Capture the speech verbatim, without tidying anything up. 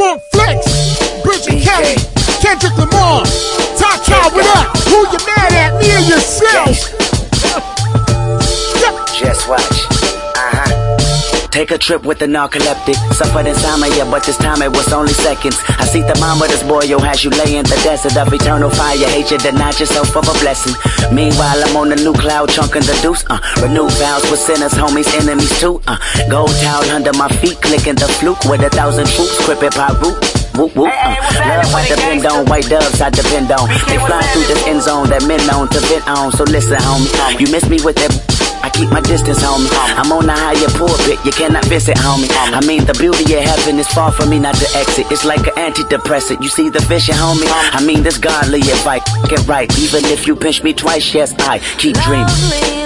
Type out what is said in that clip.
Funk Flex, Bridget Kelly, Kendrick Lamar, Ty-Ty, what up? Who you mad at, me or yourself? Just watch. Uh-huh. Take a trip with the narcoleptic. Suffered insomnia, but this time it was only seconds. I see the mama, this boy, yo, has you lay in the desert of eternal fire. Hate you, deny yourself of a blessing. Meanwhile, I'm on a new cloud, chunking the deuce. Uh, renew vows with sinners, homies, enemies too. Uh, gold towel under my feet, clicking the fluke with a thousand troops, crippin' by root. Whoop, whoop, uh. Love I depend on, white doves I depend on. They fly through this end zone that men known to vent on. So listen, homie, you miss me with that. I keep my distance, homie. I'm on a higher pulpit, you cannot visit, homie. I mean, the beauty of heaven is far from me not to exit. It's like an antidepressant, you see the vision, homie. I mean, this godly advice, get right. Even if you pinch me twice, yes, I keep dreaming.